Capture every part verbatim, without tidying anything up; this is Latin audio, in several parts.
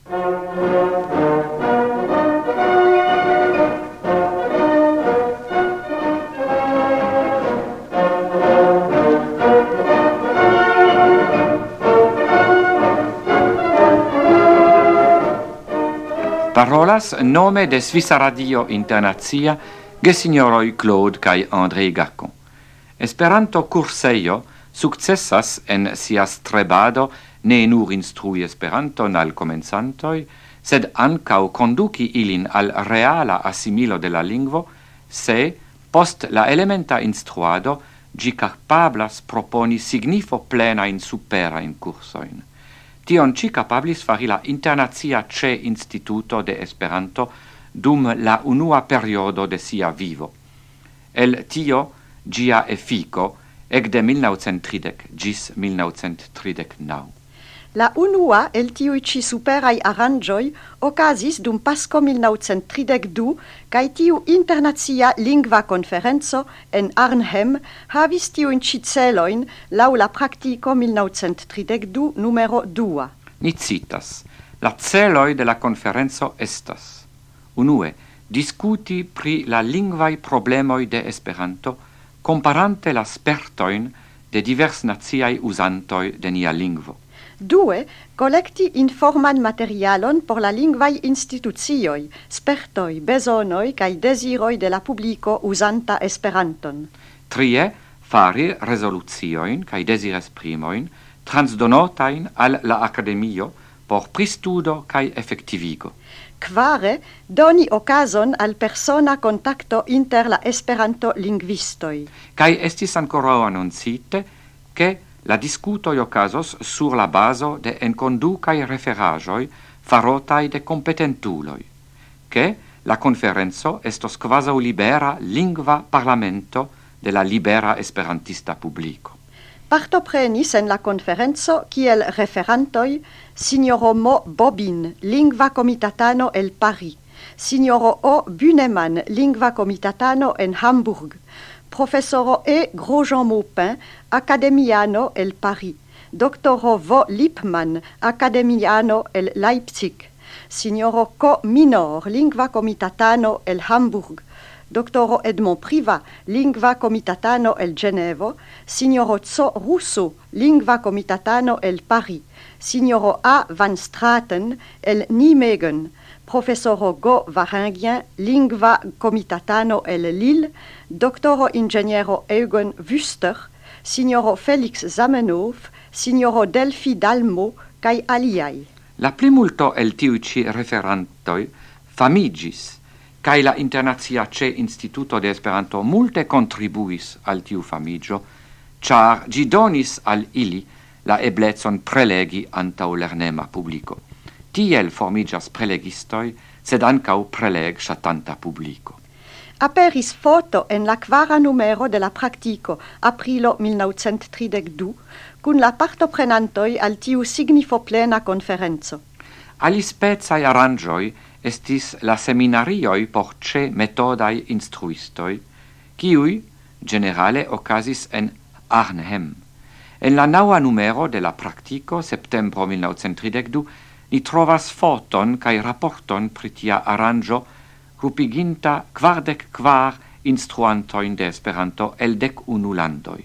Parolas nome de Svisa Radio Internazia gesignoroi Claude kai André Gacon. Esperanto curseio successas en sia strebado ne nur instrui Esperanton al comenzantoi, sed ancau conduci ilin al reala assimilo de la lingvo, se, post la elementa instruado, gi capablas proponi signifo plena in supera in cursoin. Tion ci capablis fari la Internazia Ce Instituto de Esperanto dum la unua periodo de sia vivo. El tio gia effico ec de millenaŭcent tridek gis millenaŭcent tridek naŭ. La unua el tiui ci superai arangioi ocasis dum Pasco millenaŭcent tridek du kai tiu internazia lingva conferenzo en Arnhem havis tiuin ci celoin lau la practico millenaŭcent tridek du numero dua. Ni citas, la celoi de la conferenzo estas: unue, discuti pri la lingvaj problemoj de Esperanto, comparante la spertoin de divers naziai usantoi de nia lingvo. Due, collecti informan materialon por la lingvaj institucioj, spertoj, bezonoj kaj desiroj de la publiko uzanta Esperanton. Trie, fari resolucioin kaj desiresprimojn transdonotain al la Akademio por pristudo kaj efektivigo. Quare, doni occasion al persona contacto inter la Esperanto-lingvistoj. Kaj estis ancora annoncite che la discutoi ocasos sur la baso de enconducai referajoi farotai de competentuloi, che la conferenzo estos quasi libera lingva parlamento de la libera esperantista publico. Partoprenis en la conferenzo kiel referantoi signoro Mo Bobin, lingva comitatano el Paris, signoro O Buneman, lingva comitatano en Hamburg, professoro E. Grosjean Maupin, academiano el Paris, doctoro Vo Lippmann, academiano el Leipzig, signoro Co Minor, lingva comitatano el Hamburg, doctoro Edmond Privat, lingva comitatano el Genevo, signoro Zo Russo, lingva comitatano el Paris, signoro A. Van Straten, el Nijmegen, professoro Go Varingien, lingva comitatano el Lille, doctoro ingeniero Eugen Wüster, signoro Felix Zamenhof, signoro Delphi Dalmo, kai aliai. La plimulto el tiui ci referantoi famigis, kai la Internazia Ce Instituto de Esperanto multe contribuis al tiu famigio, char gi donis al ili la eblezon prelegi antau lernema publico. Tiel formigas prelegistoi, sed ancau preleg shatanta publico. Aperis foto en la quara numero de la practico, aprilo millenaŭcent tridek du, cun la partoprenantoi al tiu signifo plena conferenzo. Alispecai arangioi estis la seminarioi por ce metodai instruistoi, kiui generale ocasis en Arnhem. En la naua numero de la practico, septembro millenaŭcent tridek du, ni trovas foton kai rapporton pri tia arrangio grupiginta kvardek kvar instruantoin de Esperanto el dek unu landoi.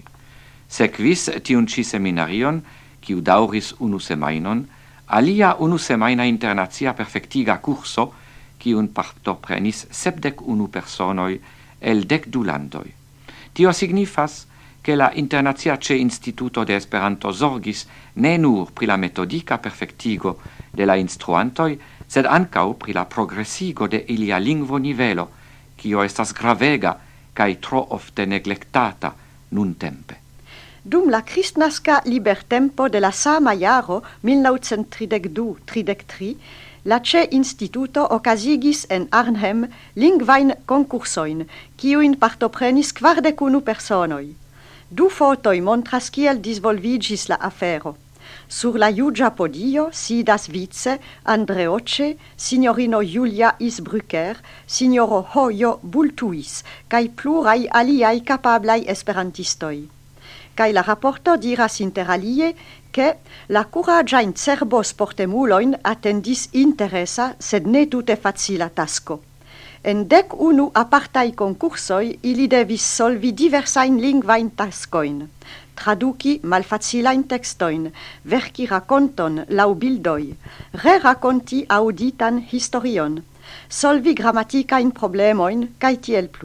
Sekvis tiun ci seminarion, kiu dauris unu semainon, alia unu semaina internazia perfectiga curso, kiun partoprenis sepdek unu personoi el dek du landoi. Tio signifas che la Internazia Ce Instituto de Esperanto zorgis ne nur pri la metodica perfectigo de la instruantoi, sed ancau pri la progressigo de ilia lingvo nivelo, kio estas gravega kai tro ofte neglectata nun tempe. Dum la kristnaska libertempo de la sama jaro millenaŭcent tridek du tridek tri, la Ce Instituto ocasigis en Arnhem lingvajn konkursoin, kiujn partoprenis kvardek unu personoj. Du fotoi montras kiel disvolvigis la afero. Sur la juĝa podio sidas vice Andreoce, signorino Julia Isbrucker, signoro Hojo Bultuis, kaj pluraj aliaj kapablaj esperantistoj. cae la rapporto diras inter alie che la curagiain cerbos portemuloin attendis interesa, sed ne tute facila tasco. En dec unu apartai concursoi ili devis solvi diversain lingvain tascoin, traduci malfacilain textoin, verci raconton lau bildoi, re-raconti auditan historion, solvi grammaticain problemoin, cae tiel plu.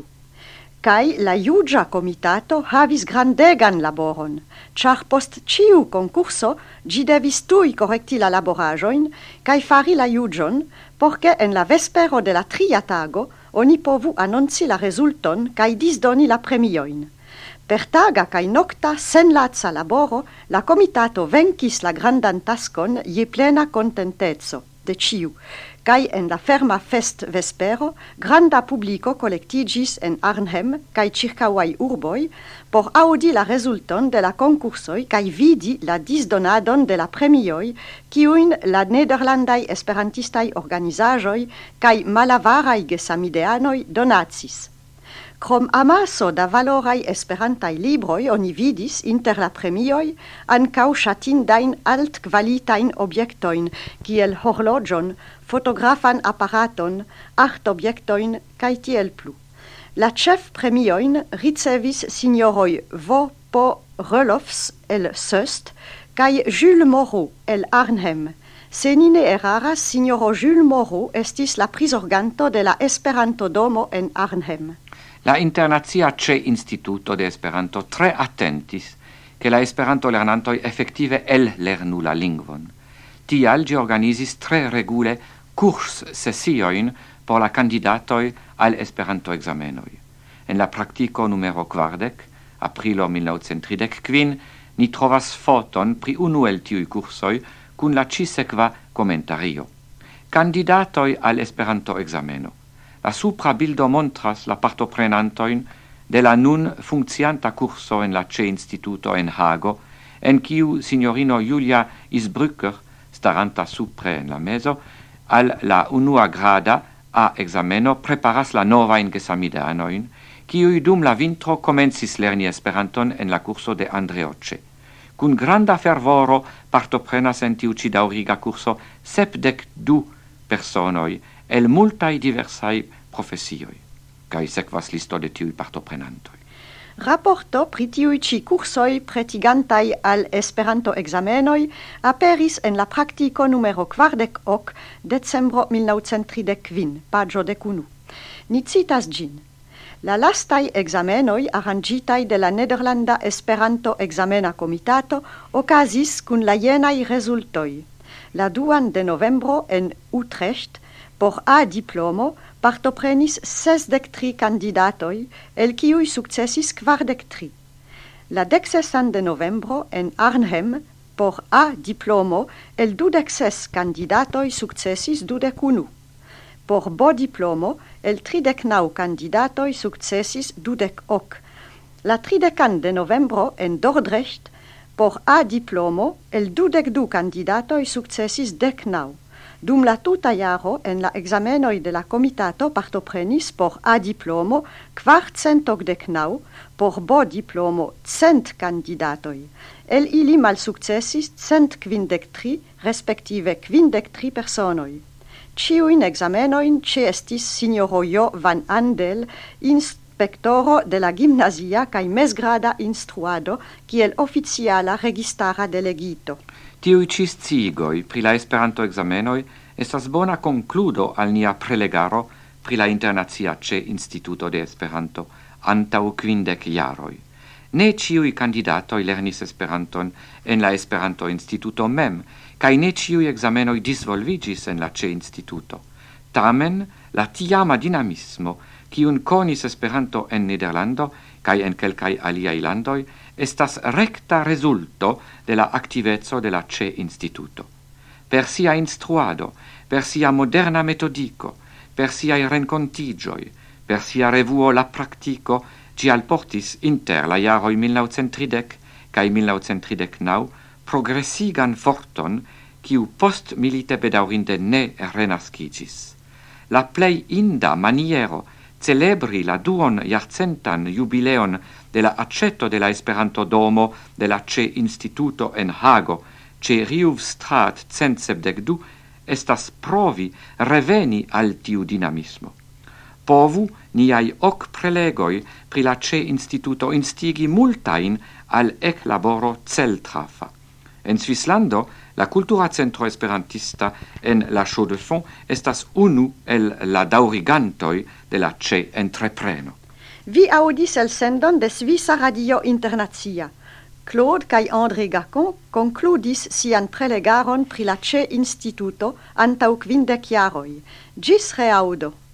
Cae la iugia comitato havis grandegan laboron, char post ciu concurso gi devis tui correcti la laborajoin, cae fari la iugion, porce en la vespero de la tria tago oni povu annonci la resulton cae disdoni la premioin. Per taga cae nocta sen lazza laboro, la comitato vencis la grandan tascon je plena contentezzo de ciu, cae en la ferma fest vespero, granda publico collectigis en Arnhem cae circauai urboi, por audi la resulton de la concursoi cae vidi la disdonadon de la premioi, ciuin la nederlandai esperantistai organizajoi cae malavarai gesamideanoi donacis. Crom amaso da valorai esperantai libroi oni vidis inter la premioi ancau shatindain alt qualitain objectoin, kiel horlogion, fotografan apparaton, art objectoin, cae tiel plu. La chef premioin ricevis signoroi Vo Po Relofs el Söst, cae Jules Moreau el Arnhem. Se ni ne eraras, signoro Jules Moreau estis la prisorganto de la Esperanto Domo en Arnhem. La Internazia C Instituto de Esperanto tre attentis che la Esperanto lernantoi effective el lernu la lingvon. Tial gi organizis tre regule curs sessioin por la candidatoi al Esperanto examenoi. En la practico numero quardec, aprilo mil novecent tridec quin, ni trovas foton pri unu el tiui cursoi cun la cisequa commentario. Candidatoi al Esperanto exameno. La supra bildo montras la partoprenantoin de la nun funccianta curso en la C Instituto en Hago, en quiu signorino Julia Isbrücker, staranta supre en la meso, al la unua grada a exameno preparas la novain gesamideanoin, quiui dum la vintro comencis lerni Esperanton en la curso de Andreoce. Cun granda fervoro partoprenas en tiu ci dauriga curso sepdec du personoi, el multai diversai professioi, cae sequas listo de tiui partoprenantoi. Rapporto pri tiui ci cursoi pretigantai al Esperanto examenoi aperis en la practico numero quardec hoc decembro mil novecent tridec quin, pagio decunu. Ni citas gin. La lastai examenoi arrangitai de la Nederlanda Esperanto examena comitato ocasis cun la jenai resultoi. La duan de novembro en Utrecht, por A diplomo, partoprenis sesdec tri candidatoi, el quiui successis quardec tri. La dexesan de novembro en Arnhem, por A diplomo, el dudec ses candidatoi successis dudec unu. Por B diplomo, el tridec nau candidatoi successis dudec hoc. La tridecan de novembro en Dordrecht, por A diplomo, el dudec du candidatoi successis dec nau. Dum la tuta jaro en la examenoi de la comitato partoprenis por A diplomo quartcent ocdec nau, por B diplomo cent candidatoi. El ili malsuccessis cent quindec tri, respektive quindec tri personoi. Ciuin examenoin ce estis signoro Jo van Andel, inspectoro de la gimnasia cae mesgrada instruado, kiel oficiala registara delegito. Tiui ciscigoi pri la Esperanto examenoi estas bona concludo al nia prelegaro pri la Internazia C Instituto de Esperanto antau quindec jaroi. Ne ciui candidatoi lernis Esperanton en la Esperanto Instituto mem, cae ne ciui examenoi disvolvigis en la C Instituto. Tamen, la tiama dinamismo, ciun conis Esperanto en Nederlando, cae en quelcae aliai landoi, estas recta resulto de la activezzo de la C Instituto. Per sia instruado, per sia moderna metodico, per siai rencontigioi, per sia revuo la practico, ci alportis inter la jaroi mil novecent tridec cae mil novecent tridec nau progressigan forton quiu post milite bedaurinde ne renascigis. La plei inda maniero celebri la duon jarcentan jubileon de la accetto de la Esperanto domo de la Ce Instituto en Hago, ce Riuvstrat cent sepdec du, estas provi reveni al tiu dinamismo. Povu niai hoc prelegoi pri la Ce Instituto instigi multain al ec laboro celtrafa. En Svislando, la cultura centro esperantista en la Chaux de Fonds estas unu el la daurigantoi de la Ce entrepreno. Vi audis el sendon de Svisa Radio Internazia. Claude kai André Gacon concludis sian prelegaron pri la Ce Instituto antau quindec jaroi. Gis reaudo.